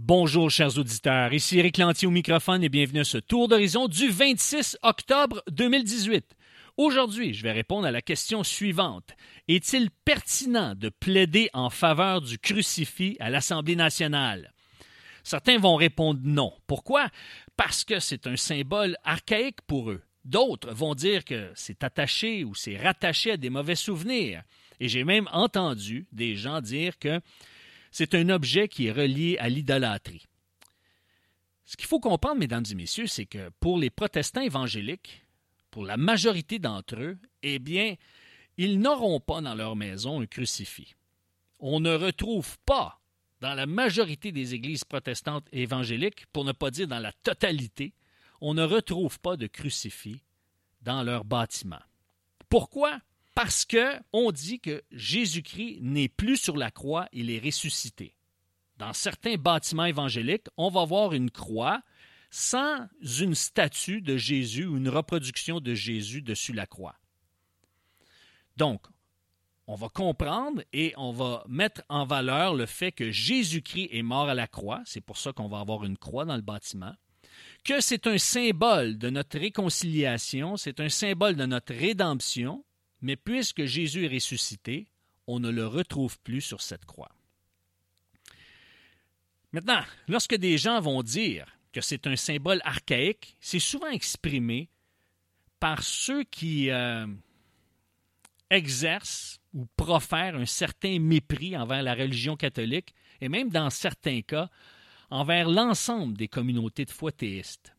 Bonjour chers auditeurs, ici Éric Lantier au microphone et bienvenue à ce tour d'horizon du 26 octobre 2018. Aujourd'hui, je vais répondre à la question suivante. Est-il pertinent de plaider en faveur du crucifix à l'Assemblée nationale? Certains vont répondre non. Pourquoi? Parce que c'est un symbole archaïque pour eux. D'autres vont dire que c'est attaché ou c'est rattaché à des mauvais souvenirs. Et j'ai même entendu des gens dire que c'est un objet qui est relié à l'idolâtrie. Ce qu'il faut comprendre, mesdames et messieurs, c'est que pour les protestants évangéliques, pour la majorité d'entre eux, eh bien, ils n'auront pas dans leur maison un crucifix. On ne retrouve pas dans la majorité des églises protestantes évangéliques, pour ne pas dire dans la totalité, on ne retrouve pas de crucifix dans leur bâtiment. Pourquoi? Parce qu'on dit que Jésus-Christ n'est plus sur la croix, il est ressuscité. Dans certains bâtiments évangéliques, on va voir une croix sans une statue de Jésus ou une reproduction de Jésus dessus la croix. Donc, on va comprendre et on va mettre en valeur le fait que Jésus-Christ est mort à la croix, c'est pour ça qu'on va avoir une croix dans le bâtiment, que c'est un symbole de notre réconciliation, c'est un symbole de notre rédemption, mais puisque Jésus est ressuscité, on ne le retrouve plus sur cette croix. Maintenant, lorsque des gens vont dire que c'est un symbole archaïque, c'est souvent exprimé par ceux qui exercent ou profèrent un certain mépris envers la religion catholique et même dans certains cas, envers l'ensemble des communautés de foi théistes.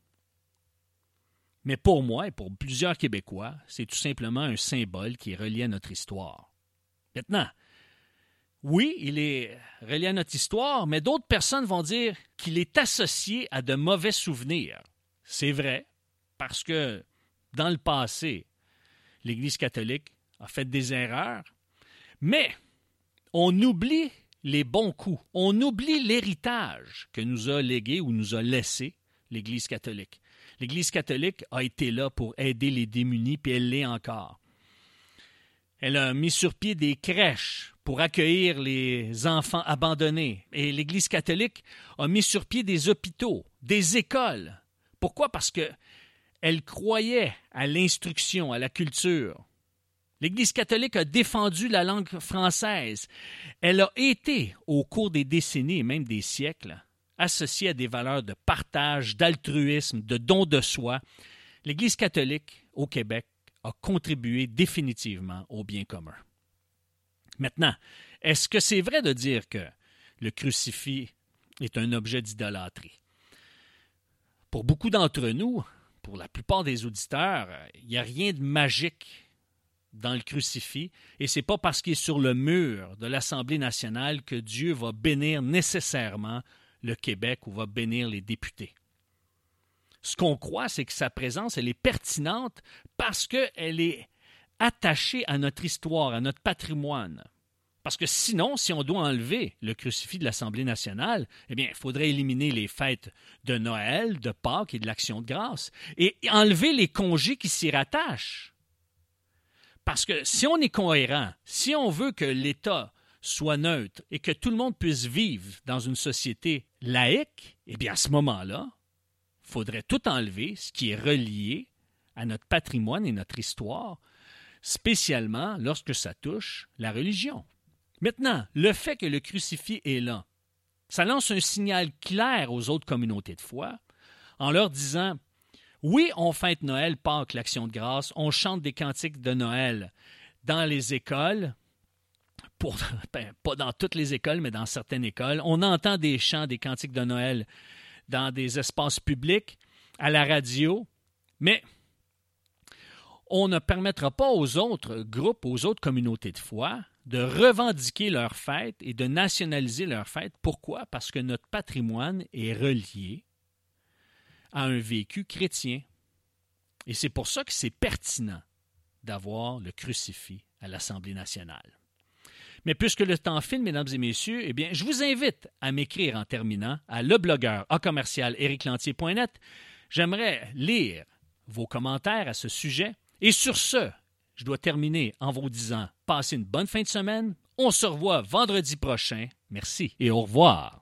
Mais pour moi et pour plusieurs Québécois, c'est tout simplement un symbole qui est relié à notre histoire. Maintenant, oui, il est relié à notre histoire, mais d'autres personnes vont dire qu'il est associé à de mauvais souvenirs. C'est vrai, parce que dans le passé, l'Église catholique a fait des erreurs, mais on oublie les bons coups, on oublie l'héritage que nous a légué ou nous a laissé l'Église catholique. L'Église catholique a été là pour aider les démunis, puis elle l'est encore. Elle a mis sur pied des crèches pour accueillir les enfants abandonnés. Et l'Église catholique a mis sur pied des hôpitaux, des écoles. Pourquoi? Parce qu'elle croyait à l'instruction, à la culture. L'Église catholique a défendu la langue française. Elle a été, au cours des décennies et même des siècles, associée à des valeurs de partage, d'altruisme, de don de soi. L'Église catholique au Québec a contribué définitivement au bien commun. Maintenant, est-ce que c'est vrai de dire que le crucifix est un objet d'idolâtrie? Pour beaucoup d'entre nous, pour la plupart des auditeurs, il n'y a rien de magique dans le crucifix, et ce n'est pas parce qu'il est sur le mur de l'Assemblée nationale que Dieu va bénir nécessairement le Québec ou va bénir les députés. Ce qu'on croit, c'est que sa présence, elle est pertinente parce qu'elle est attachée à notre histoire, à notre patrimoine. Parce que sinon, si on doit enlever le crucifix de l'Assemblée nationale, eh bien, il faudrait éliminer les fêtes de Noël, de Pâques et de l'Action de grâce et enlever les congés qui s'y rattachent. Parce que si on est cohérent, si on veut que l'État soit neutre et que tout le monde puisse vivre dans une société laïque, eh bien, à ce moment-là, il faudrait tout enlever, ce qui est relié à notre patrimoine et notre histoire, spécialement lorsque ça touche la religion. Maintenant, le fait que le crucifix est là, ça lance un signal clair aux autres communautés de foi en leur disant « Oui, on fête Noël, Pâques, l'Action de grâce, on chante des cantiques de Noël dans les écoles, pas dans toutes les écoles, mais dans certaines écoles. On entend des chants, des cantiques de Noël dans des espaces publics, à la radio, mais on ne permettra pas aux autres groupes, aux autres communautés de foi, de revendiquer leur fête et de nationaliser leur fête. Pourquoi? Parce que notre patrimoine est relié à un vécu chrétien. Et c'est pour ça que c'est pertinent d'avoir le crucifix à l'Assemblée nationale. Mais puisque le temps file, mesdames et messieurs, eh bien, je vous invite à m'écrire en terminant à leblogueur@ericlantier.net. J'aimerais lire vos commentaires à ce sujet. Et sur ce, je dois terminer en vous disant, passez une bonne fin de semaine. On se revoit vendredi prochain. Merci et au revoir.